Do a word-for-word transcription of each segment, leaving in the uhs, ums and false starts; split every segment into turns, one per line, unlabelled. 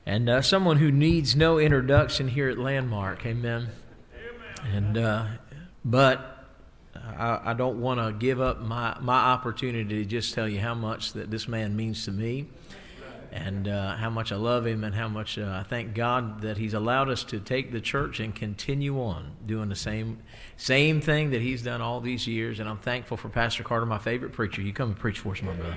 and uh, someone who needs no introduction here at Landmark. Amen. And uh, but I, I don't want to give up my, my opportunity to just tell you how much that this man means to me, and uh, how much I love him, and how much uh, I thank God that he's allowed us to take the church and continue on doing the same same thing that he's done all these years. And I'm thankful for Pastor Carter, my favorite preacher. You come and preach for us, my brother.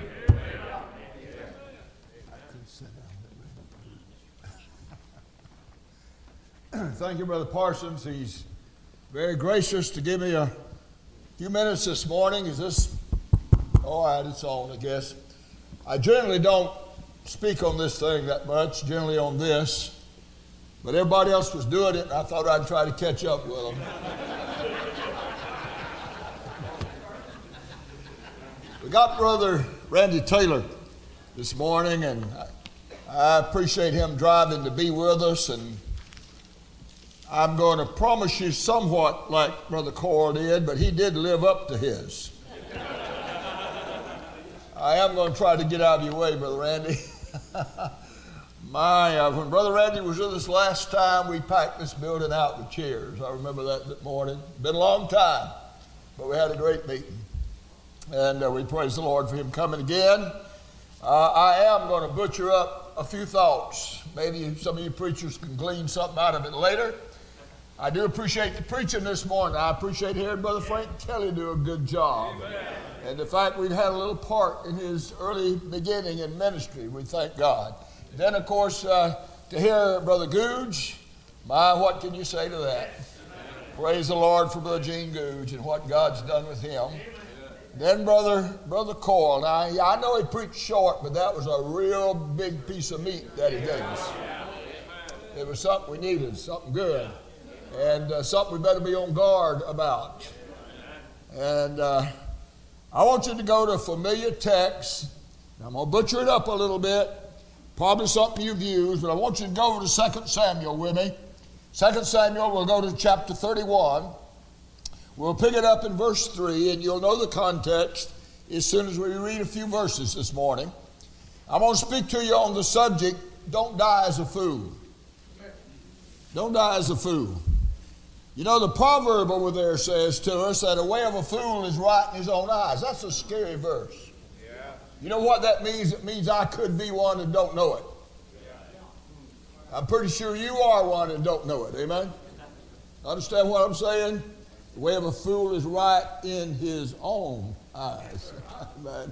Thank you, Brother Parsons. He's very gracious to give me a few minutes this morning. Is this all right? It's on, I guess. I generally don't speak on this thing that much, generally on this, but everybody else was doing it, and I thought I'd try to catch up with them. We got Brother Randy Taylor this morning, and I appreciate him driving to be with us, and I'm going to promise you somewhat like Brother Coral did, but he did live up to his. I am going to try to get out of your way, Brother Randy. My, uh, when Brother Randy was with us last time, we packed this building out with chairs. I remember that that morning. Been a long time, but we had a great meeting. And uh, we praise the Lord for him coming again. Uh, I am going to butcher up a few thoughts. Maybe some of you preachers can glean something out of it later. I do appreciate the preaching this morning. I appreciate hearing Brother Frank Kelly do a good job. Amen. And the fact we've had a little part in his early beginning in ministry, we thank God. Then, of course, uh, to hear Brother Googe, my, what can you say to that? Amen. Praise the Lord for Brother Gene Googe and what God's done with him. Amen. Then Brother Brother Coyle. Now, I know he preached short, but that was a real big piece of meat that he gave us. It was something we needed, something good. And uh, something we better be on guard about. And uh, I want you to go to a familiar text. I'm going to butcher it up a little bit. Probably something you've used, but I want you to go to Second Samuel with me. Second Samuel, we'll go to chapter thirty-one. We'll pick it up in verse three, and you'll know the context as soon as we read a few verses this morning. I'm going to speak to you on the subject, don't die as a fool. Don't die as a fool. You know, the proverb over there says to us that a way of a fool is right in his own eyes. That's a scary verse. Yeah. You know what that means? It means I could be one and don't know it. Yeah. I'm pretty sure you are one and don't know it. Amen? Understand what I'm saying? The way of a fool is right in his own eyes. Amen.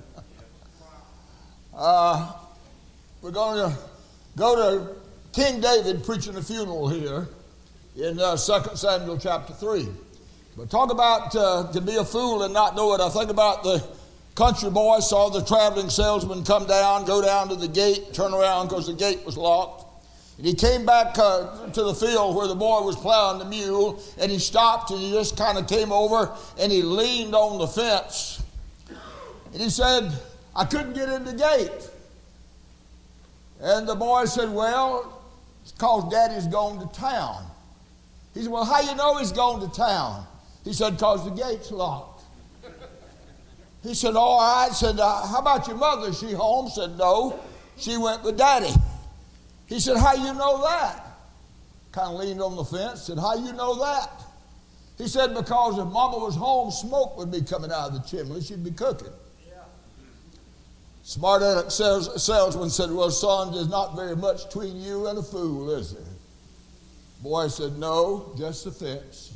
Uh, we're going to go to King David preaching a funeral here in uh, Second Samuel chapter three. But talk about uh, to be a fool and not know it. I think about the country boy saw the traveling salesman come down, go down to the gate, turn around because the gate was locked. And he came back uh, to the field where the boy was plowing the mule, and he stopped and he just kind of came over and he leaned on the fence. And he said, I couldn't get in the gate. And the boy said, well, it's because Daddy's going to town. He said, well, how you know he's going to town? He said, because the gate's locked. He said, all right. Said, uh, how about your mother? Is she home? Said, no. She went with Daddy. He said, how you know that? Kind of leaned on the fence. Said, how you know that? He said, because if Mama was home, smoke would be coming out of the chimney. She'd be cooking. Yeah. Smart aleck sales, salesman said, well, son, there's not very much between you and a fool, is there? Boy said, no, just the fence.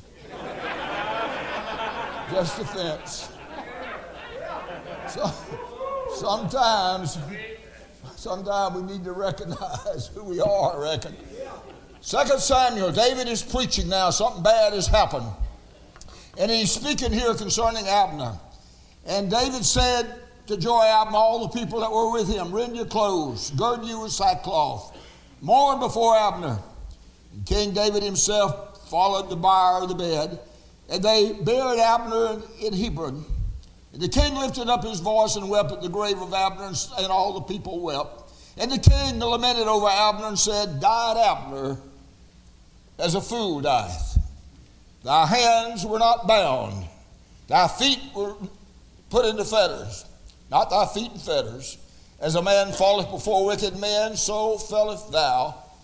Just the fence. So, sometimes, sometimes we need to recognize who we are, I reckon. Second Samuel, David is preaching now. Something bad has happened. And he's speaking here concerning Abner. And David said to Joab and all the people that were with him, rend your clothes, gird you with sackcloth, mourn before Abner. And King David himself followed the bier of the bed, and they buried Abner in Hebron. And the king lifted up his voice and wept at the grave of Abner, and all the people wept. And the king lamented over Abner and said, died Abner as a fool dieth. Thy hands were not bound, thy feet were put into fetters, not thy feet in fetters. As a man falleth before wicked men, so fellest thou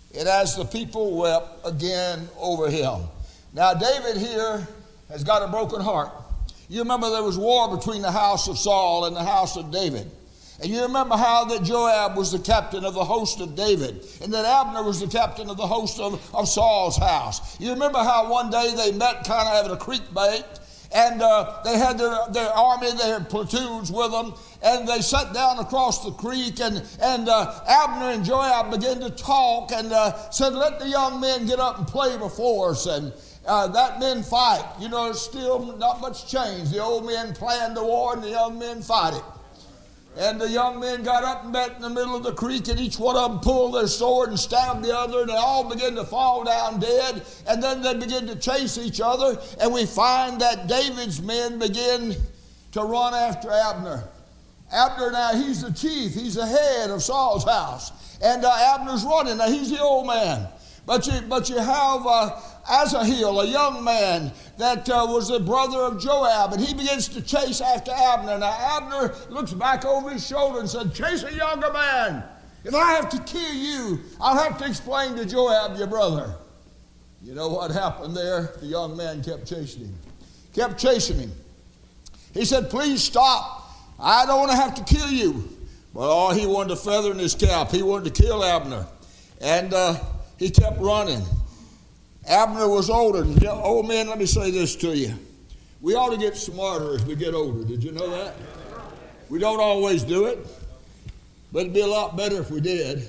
and as the people wept again over him. Now David here has got a broken heart. You remember there was war between the house of Saul and the house of David. And you remember how that Joab was the captain of the host of David, and that Abner was the captain of the host of, of Saul's house. You remember how one day they met kind of at a creek bank, and uh, they had their, their army, they had platoons with them, and they sat down across the creek, and, and uh, Abner and Joab began to talk and uh, said, let the young men get up and play before us, and uh, that men fight. You know, it's still not much change. The old men plan the war, and the young men fight it. And the young men got up and met in the middle of the creek, and each one of them pulled their sword and stabbed the other, and they all began to fall down dead. And then they began to chase each other, and we find that David's men begin to run after Abner. Abner, now he's the chief, he's the head of Saul's house, and uh, Abner's running. Now he's the old man, but you but you have uh, Asahel, a young man that uh, was the brother of Joab, and he begins to chase after Abner. Now Abner looks back over his shoulder and said, chase a younger man. If I have to kill you, I'll have to explain to Joab, your brother. You know what happened there? The young man kept chasing him. Kept chasing him. He said, please stop. I don't want to have to kill you. But oh, he wanted a feather in his cap. He wanted to kill Abner. And uh, he kept running. Abner was older. Old men, let me say this to you. We ought to get smarter as we get older. Did you know that? We don't always do it, but it'd be a lot better if we did.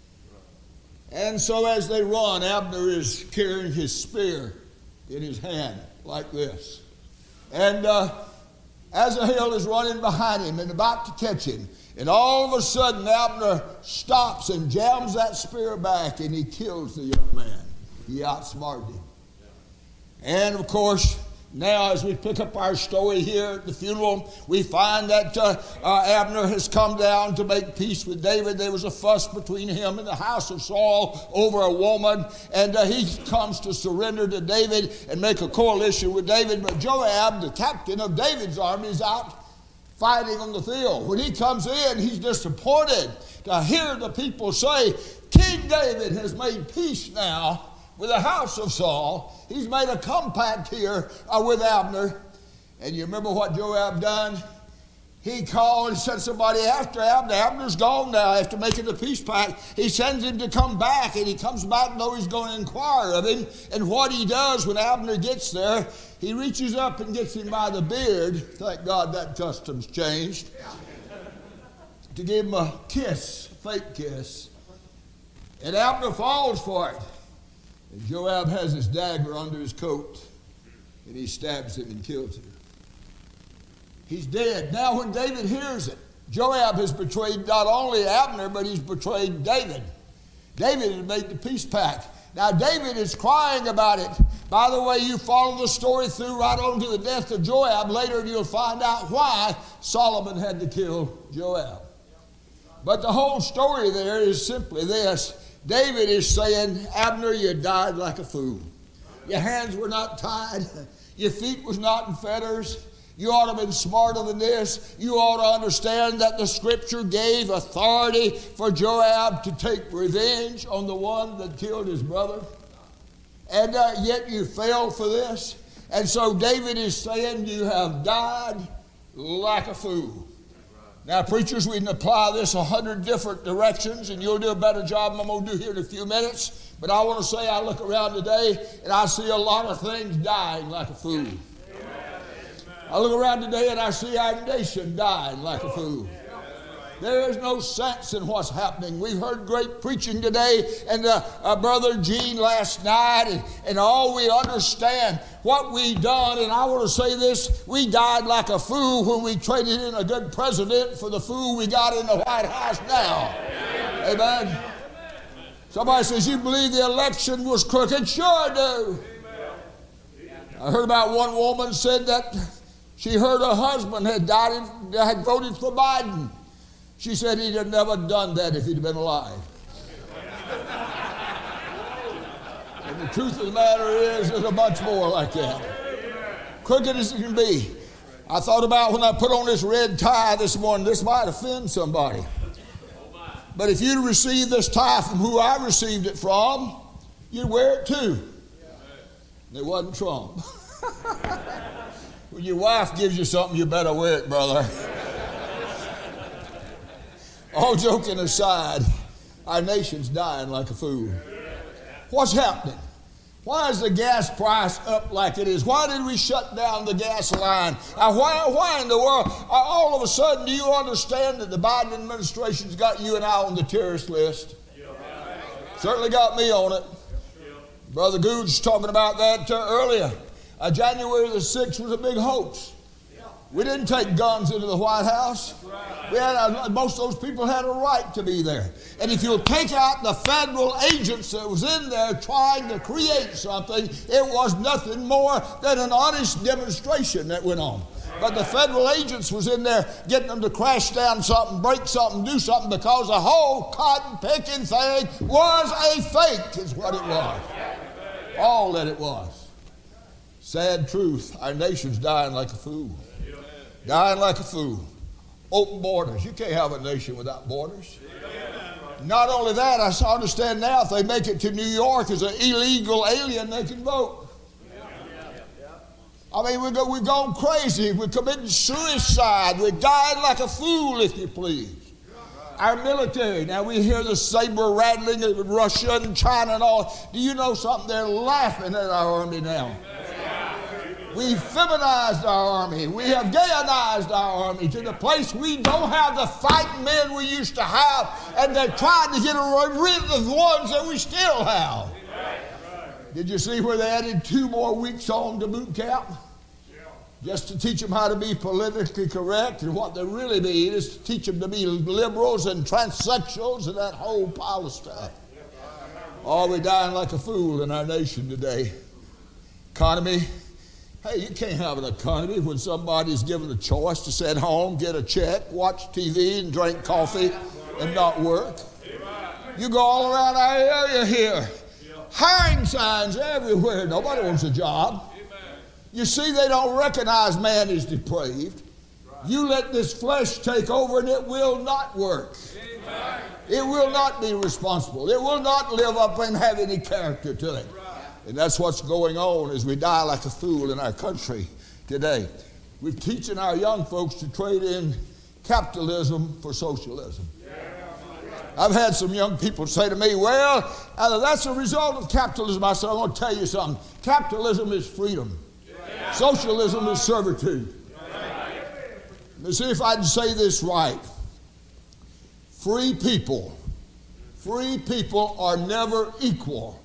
And so as they run, Abner is carrying his spear in his hand like this. And uh, Asahel is running behind him and about to catch him. And all of a sudden, Abner stops and jams that spear back, and he kills the young man. He outsmarted him. And of course, now as we pick up our story here at the funeral, we find that uh, uh, Abner has come down to make peace with David. There was a fuss between him and the house of Saul over a woman, and uh, he comes to surrender to David and make a coalition with David. But Joab, the captain of David's army, is out fighting on the field. When he comes in, he's disappointed to hear the people say, King David has made peace now with the house of Saul. He's made a compact here uh, with Abner. And you remember what Joab done? He called and sent somebody after Abner. Abner's gone now after making the peace pact. He sends him to come back, and he comes back though he's going to inquire of him. And what he does when Abner gets there, he reaches up and gets him by the beard. Thank God that custom's changed. To give him a kiss, a fake kiss. And Abner falls for it. And Joab has his dagger under his coat, and he stabs him and kills him. He's dead. Now when David hears it, Joab has betrayed not only Abner, but he's betrayed David. David had made the peace pact. Now David is crying about it. By the way, you follow the story through right on to the death of Joab. Later you'll find out why Solomon had to kill Joab. But the whole story there is simply this. David is saying, Abner, you died like a fool. Your hands were not tied. Your feet was not in fetters. You ought to have been smarter than this. You ought to understand that the scripture gave authority for Joab to take revenge on the one that killed his brother. And uh, yet you fell for this. And so David is saying, you have died like a fool. Now, preachers, we can apply this a hundred different directions, and you'll do a better job than I'm going to do here in a few minutes. But I want to say I look around today, and I see a lot of things dying like a fool. Amen. I look around today, and I see our nation dying like a fool. There is no sense in what's happening. We've heard great preaching today, and uh, uh, Brother Gene last night, and, and all we understand what we done. And I want to say this, we died like a fool when we traded in a good president for the fool we got in the White House now. Amen. Amen. Somebody says, you believe the election was crooked? Sure I do. I heard about one woman said that she heard her husband had died, had voted for Biden. She said he'd have never done that if he'd been alive. And the truth of the matter is, there's a bunch more like that. Crooked as it can be. I thought about when I put on this red tie this morning, this might offend somebody. But if you'd received this tie from who I received it from, you'd wear it too. And it wasn't Trump. When your wife gives you something, you better wear it, brother. All joking aside, our nation's dying like a fool. What's happening? Why is the gas price up like it is? Why did we shut down the gas line? Uh, why, why in the world? Uh, all of a sudden, do you understand that the Biden administration's got you and I on the terrorist list? Yeah. Certainly got me on it. Yeah. Brother Gooch was talking about that uh, earlier. Uh, January the sixth was a big hoax. Yeah. We didn't take guns into the White House. We had a, most of those people had a right to be there. And if you'll take out the federal agents that was in there trying to create something, it was nothing more than an honest demonstration that went on. But the federal agents was in there getting them to crash down something, break something, do something, because the whole cotton-picking thing was a fake, is what it was. All that it was. Sad truth. Our nation's dying like a fool. Dying like a fool. Open borders. You can't have a nation without borders. Not only that, I understand now if they make it to New York as an illegal alien, they can vote. I mean, we've, go, we've gone crazy. We're committing suicide. We're dying like a fool, if you please. Our military, now we hear the saber rattling of Russia and China and all. Do you know something? They're laughing at our army now. We've feminized our army. We have gayized our army to the place we don't have the fighting men we used to have, and they're trying to get rid of the ones that we still have. Did you see where they added two more weeks on to boot camp? Just to teach them how to be politically correct, and what they really mean is to teach them to be liberals and transsexuals and that whole pile of stuff. Oh, we're dying like a fool in our nation today. Economy. Hey, you can't have an economy when somebody's given a choice to sit home, get a check, watch T V, and drink coffee, and not work. You go all around our area here. Hiring signs everywhere. Nobody wants a job. You see, they don't recognize man is depraved. You let this flesh take over, and it will not work. It will not be responsible. It will not live up and have any character to it. And that's what's going on as we die like a fool in our country today. We're teaching our young folks to trade in capitalism for socialism. I've had some young people say to me, well, uh, that's a result of capitalism. I said, I want to tell you something. Capitalism is freedom. Socialism is servitude. Let me see if I can say this right. Free people, free people are never equal.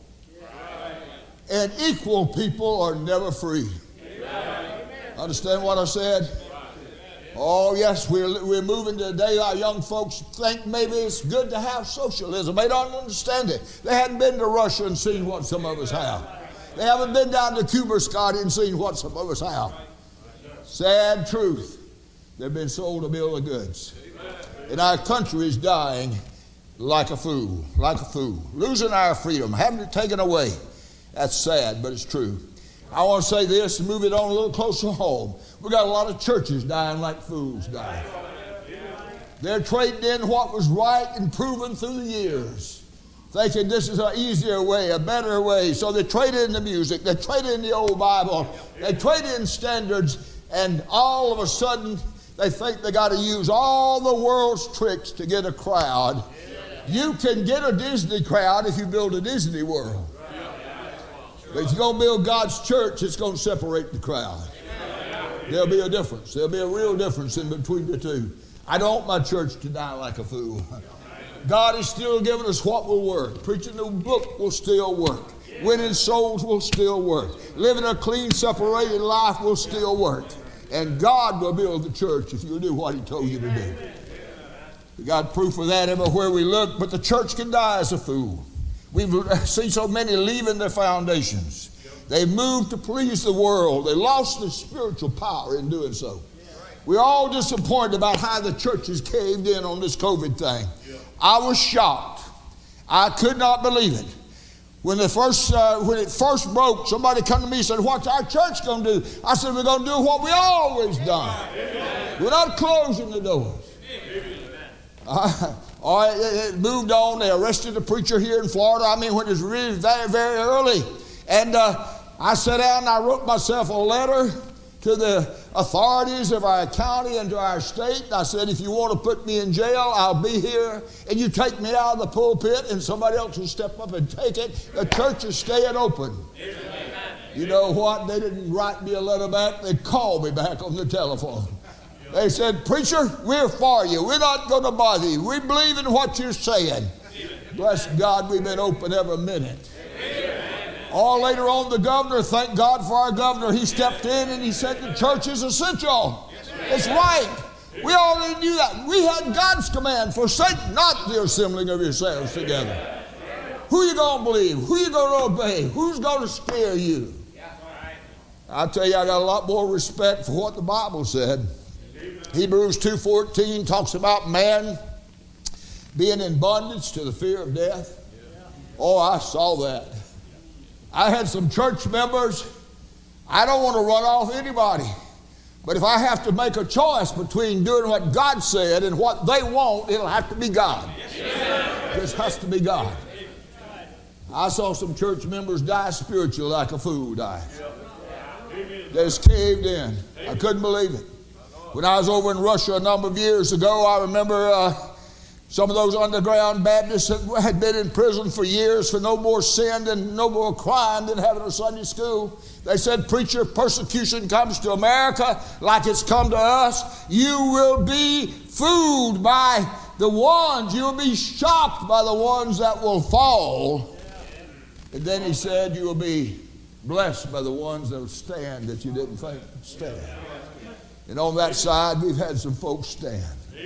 And equal people are never free. Amen. Understand what I said? Oh, yes, we're, we're moving today. Our young folks think maybe it's good to have socialism. They don't understand it. They hadn't been to Russia and seen what some of us have. They haven't been down to Cuba, Scotty, and seen what some of us have. Sad truth. They've been sold a bill of goods. And our country is dying like a fool, like a fool. Losing our freedom, having it taken away. That's sad, but it's true. I want to say this and move it on a little closer home. We got a lot of churches dying like fools dying. They're trading in what was right and proven through the years, thinking this is an easier way, a better way. So they trade in the music, they trade in the old Bible, they trade in standards, and all of a sudden they think they got to use all the world's tricks to get a crowd. You can get a Disney crowd if you build a Disney World. But if you're going to build God's church, it's going to separate the crowd. There'll be a difference. There'll be a real difference in between the two. I don't want my church to die like a fool. God is still giving us what will work. Preaching the book will still work. Winning souls will still work. Living a clean, separated life will still work. And God will build the church if you'll do what He told you to do. We got proof of that everywhere we look, but the church can die as a fool. We've seen so many leaving their foundations. They moved to please the world. They lost their spiritual power in doing so. We're all disappointed about how the church has caved in on this COVID thing. I was shocked. I could not believe it. When the first, uh, when it first broke, somebody come to me and said, what's our church going to do? I said, we're going to do what we always done. We're not closing the doors. I, All right, it, it moved on. They arrested a preacher here in Florida. I mean, when it was really very, very early. And uh, I sat down and I wrote myself a letter to the authorities of our county and to our state. I said, if you want to put me in jail, I'll be here. And you take me out of the pulpit and somebody else will step up and take it. The church is staying open. Amen. You know what? They didn't write me a letter back. They called me back on the telephone. They said, preacher, we're for you. We're not going to bother you. We believe in what you're saying. Bless God, we've been open every minute. All later on, the governor, thank God for our governor, he stepped in and he said the church is essential. It's right. We already knew that. We had God's command, forsake not the assembling of yourselves together. Who you going to believe? Who you going to obey? Who's going to scare you? I tell you, I got a lot more respect for what the Bible said. Hebrews two fourteen talks about man being in bondage to the fear of death. Oh, I saw that. I had some church members. I don't want to run off anybody. But if I have to make a choice between doing what God said and what they want, it'll have to be God. It just has to be God. I saw some church members die spiritually like a fool dies. They just caved in. I couldn't believe it. When I was over in Russia a number of years ago, I remember uh, some of those underground Baptists that had been in prison for years for no more sin and no more crime than having a Sunday school. They said, preacher, persecution comes to America like it's come to us. You will be fooled by the ones. You'll be shocked by the ones that will fall. And then he said, you will be blessed by the ones that will stand that you didn't think would stand. And on that side, we've had some folks stand.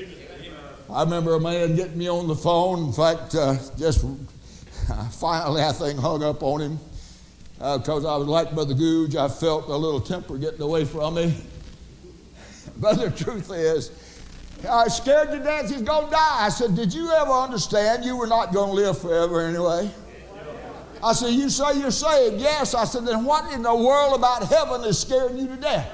I remember a man getting me on the phone. In fact, uh, just finally, I think, hung up on him because uh, I was like Brother Googe. I felt a little temper getting away from me. But the truth is, I was scared to death he's going to die. I said, did you ever understand you were not going to live forever anyway? I said, you say you're saved. Yes. I said, then what in the world about heaven is scaring you to death?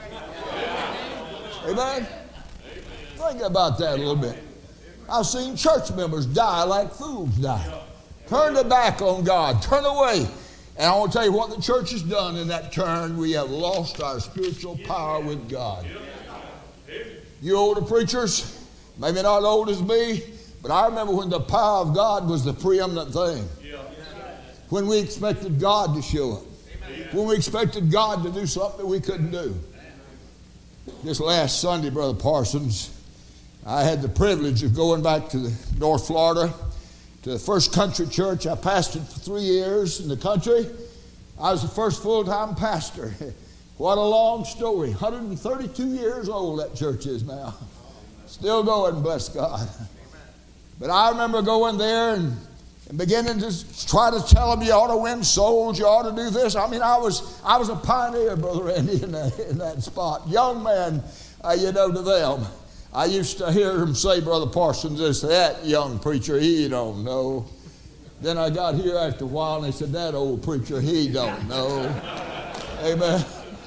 Amen? Think about that a little bit. I've seen church members die like fools die. Turn their back on God. Turn away. And I want to tell you what the church has done in that turn. We have lost our spiritual power with God. You older preachers, maybe not old as me, but I remember when the power of God was the preeminent thing. When we expected God to show up. When we expected God to do something that we couldn't do. This last Sunday, Brother Parsons, I had the privilege of going back to the North Florida, to the First Country Church. I pastored for three years in the country. I was the first full-time pastor. What a long story. one hundred thirty-two years old that church is now. Still going, bless God. But I remember going there and, and beginning to try to tell them you ought to win souls, you ought to do this. I mean, I was I was a pioneer, Brother Randy, in that, in that spot. Young man, uh, you know, to them. I used to hear him say, Brother Parsons, this, that young preacher, he don't know. Then I got here after a while and they said, that old preacher, he don't know. Amen.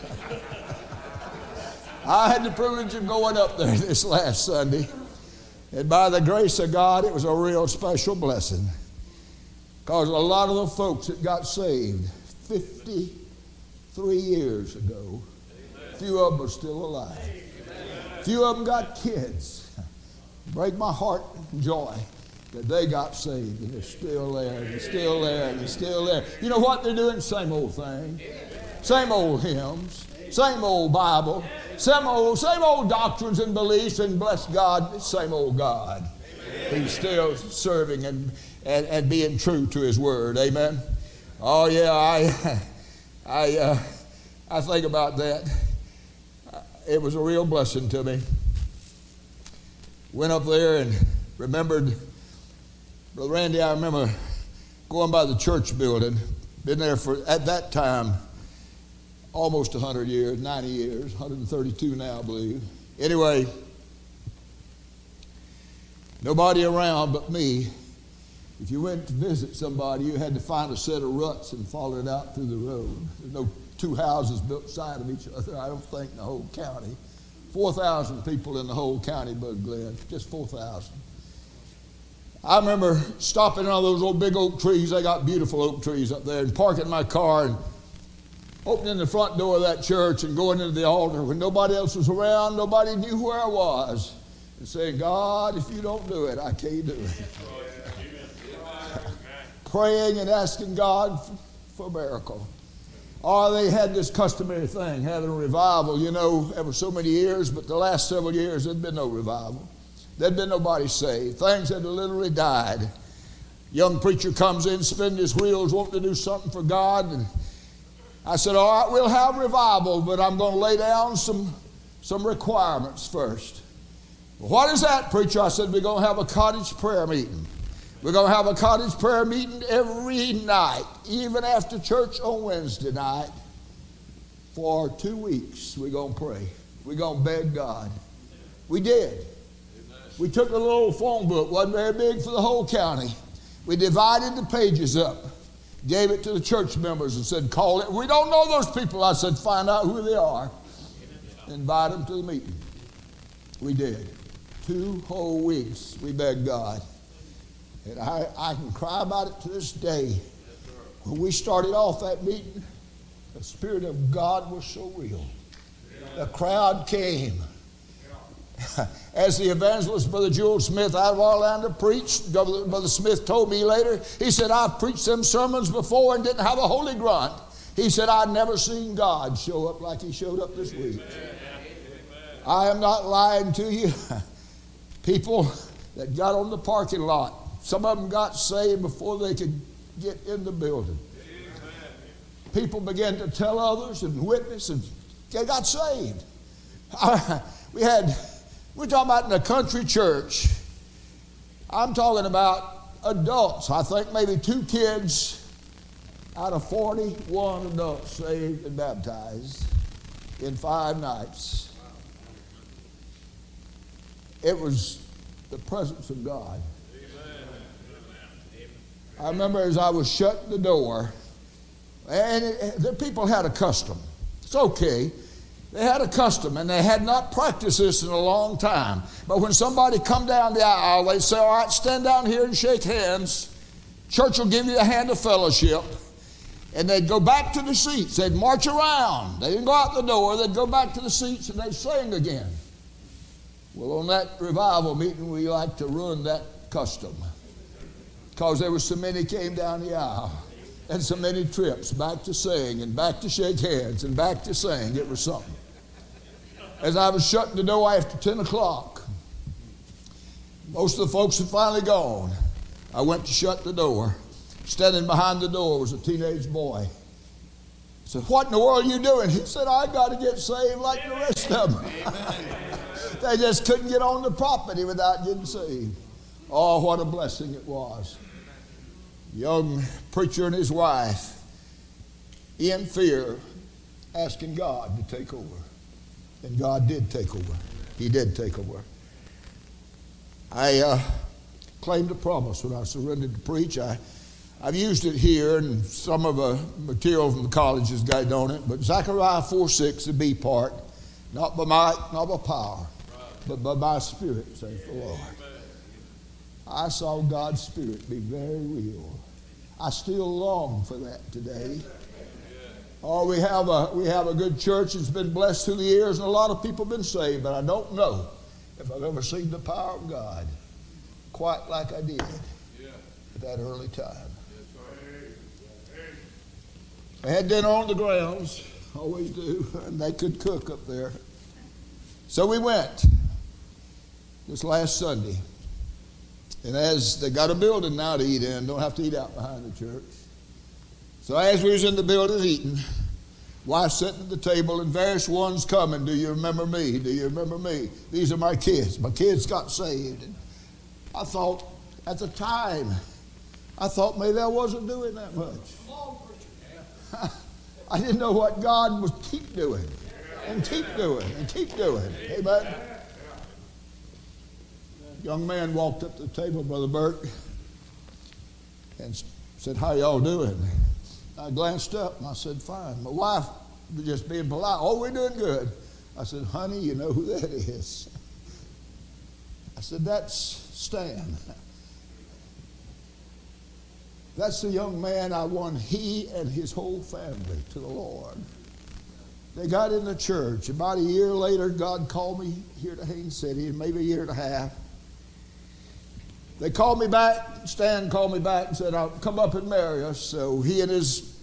I had the privilege of going up there this last Sunday. And by the grace of God, it was a real special blessing. Because a lot of the folks that got saved fifty-three years ago, a few of them are still alive. A few of them got kids. Break my heart and joy that they got saved and they're still there and they're still there and they're still there. You know what they're doing? Same old thing. Same old hymns. Same old Bible. Same old, same old doctrines and beliefs, and bless God, same old God. He's still serving and, and, and being true to His Word. Amen. Oh yeah, I I uh, I think about that. It was a real blessing to me. Went up there and remembered, Brother Randy, I remember going by the church building. Been there for, at that time, almost one hundred years, ninety years, one hundred thirty-two now, I believe. Anyway, nobody around but me. If you went to visit somebody, you had to find a set of ruts and follow it out through the road. There's no two houses built side of each other, I don't think, in the whole county. four thousand people in the whole county, Bud Glenn, just four thousand. I remember stopping on those old big oak trees. They got beautiful oak trees up there, and parking my car and opening the front door of that church and going into the altar when nobody else was around, nobody knew where I was, and saying, God, if you don't do it, I can't do it. Praying and asking God for, for a miracle. Or they had this customary thing, having a revival, you know, ever so many years, but the last several years there'd been no revival. There'd been nobody saved. Things had literally died. Young preacher comes in, spinning his wheels, wanting to do something for God, and I said, all right, we'll have revival, but I'm going to lay down some, some requirements first. What is that, preacher? I said, we're going to have a cottage prayer meeting. We're going to have a cottage prayer meeting every night, even after church on Wednesday night. For two weeks, we're going to pray. We're going to beg God. We did. We took a little phone book, wasn't very big for the whole county. We divided the pages up, gave it to the church members and said, call it. We don't know those people. I said, find out who they are. Invite them to the meeting. We did. Two whole weeks we begged God. And I, I can cry about it to this day. When we started off that meeting, the Spirit of God was so real. The crowd came. As the evangelist, Brother Jewel Smith out of Orlando preached, Brother Smith told me later, he said, I've preached them sermons before and didn't have a holy grunt. He said, I've never seen God show up like he showed up this week. I am not lying to you. People that got on the parking lot, some of them got saved before they could get in the building. People began to tell others and witness, and they got saved. I, we had... We're talking about in a country church. I'm talking about adults. I think maybe two kids out of forty-one adults saved and baptized in five nights. It was the presence of God. I remember as I was shutting the door, and it, the people had a custom. It's okay. They had a custom, and they had not practiced this in a long time. But when somebody come down the aisle, they'd say, all right, stand down here and shake hands. Church will give you a hand of fellowship. And they'd go back to the seats. They'd march around. They didn't go out the door. They'd go back to the seats, and they'd sing again. Well, on that revival meeting, we like to ruin that custom because there were so many came down the aisle. And so many trips back to sing and back to shake hands and back to sing. It was something. As I was shutting the door after ten o'clock, most of the folks had finally gone. I went to shut the door. Standing behind the door was a teenage boy. I said, what in the world are you doing? He said, I got to get saved like the rest of them. They just couldn't get on the property without getting saved. Oh, what a blessing it was. Young preacher and his wife, in fear, asking God to take over. And God did take over. He did take over. I uh, claimed a promise when I surrendered to preach. I, I've used it here, and some of the material from the college has got on it. But Zechariah four six, the B part, not by might, not by power, but by my Spirit, saith the Lord. I saw God's Spirit be very real. I still long for that today. Oh, we have a we have a good church that's been blessed through the years, and a lot of people have been saved, but I don't know if I've ever seen the power of God quite like I did at that early time. I had dinner on the grounds, always do, and they could cook up there. So we went this last Sunday. And as they got a building now to eat in, don't have to eat out behind the church. So as we was in the building eating, wife sitting at the table and various ones coming. Do you remember me? Do you remember me? These are my kids. My kids got saved. And I thought at the time, I thought maybe I wasn't doing that much. I didn't know what God would keep doing and keep doing and keep doing. Amen. Young man walked up to the table, Brother Burt, and said, how y'all doing? I glanced up and I said, fine. My wife was just being polite. Oh, we're doing good. I said, honey, you know who that is. I said, that's Stan. That's the young man I won, he and his whole family to the Lord. They got in the church. About a year later, God called me here to Haines City, maybe a year and a half. They called me back, Stan called me back and said, I'll come up and marry us. So he and his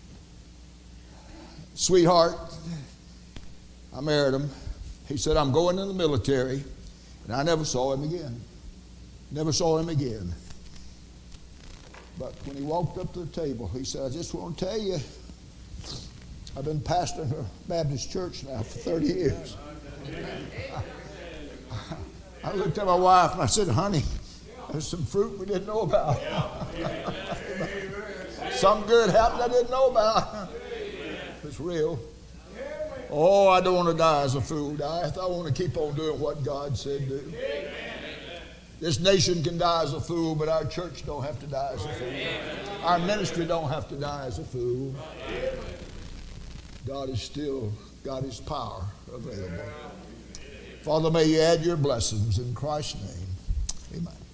sweetheart, I married him. He said, I'm going in the military. And I never saw him again. Never saw him again. But when he walked up to the table, he said, I just want to tell you, I've been pastoring a Baptist church now for thirty years. I, I looked at my wife and I said, honey, there's some fruit we didn't know about. Some good happened I didn't know about. It's real. Oh, I don't want to die as a fool. I, I want to keep on doing what God said do. This nation can die as a fool, but our church don't have to die as a fool. Our ministry don't have to die as a fool. God is still got his power available. Father, may you add your blessings in Christ's name. Amen.